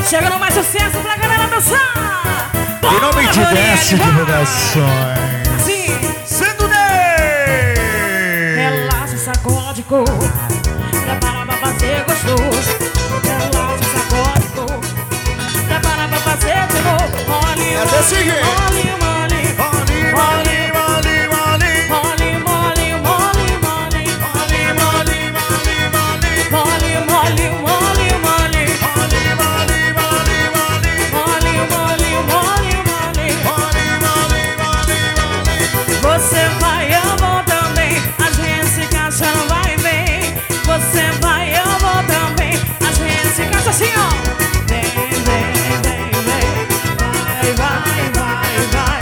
Chegando mais sucesso pra galera dançar. Em nome de Desce Divulgações. Sim. Sendo Ney. Relaxa, sacode, cor. Prepara pra fazer gostoso. Relaxa, sacode, cor. Prepara pra fazer de novo. Mole, É desse jeito. mole, mole, Mole, mole, mole, mole. mole, mole, mole, mole, mole, mole, mole, mole, mole, mole. Você vai, eu vou também. A gente se encaixa, não vai bem. Você vai, eu vou também. A gente se encaixa assim, ó. Vem, vem, vem, vem. Vai, vai, vai, vai.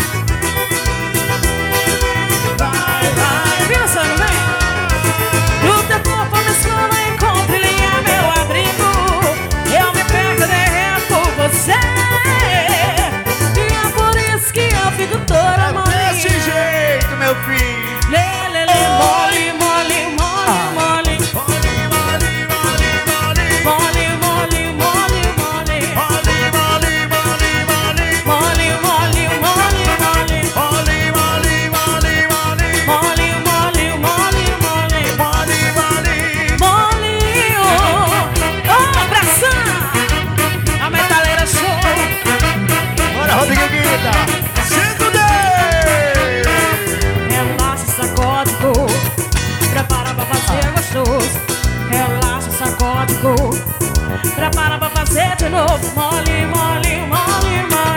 Vai, vai. Viu, Sano, vem. No teu corpo me escondo, encontro e linha meu abrigo. Eu me pego, derreto por você. E é por isso que eu fico toda molinha. Desse jeito, meu filho. Lê, lê, lê, mole, mole, mole, mole. Mole, mole, mole, mole. Mole, mole, mole, mole. Mole, mole, mole, mole. Mole, mole, mole, mole. Mole, mole, mole, mole. Mole, mole, mole, mole. Mole, mole. Molinho. Ô, abração. A metaleira show. Bora, Rodrigo Guida. Sendo Ney. Relaxa, sacode, cor. Prepara pra fazer gostoso. Relaxa, sacode, cor. Prepara pra fazer de novo. Mole, mole, mole, mole.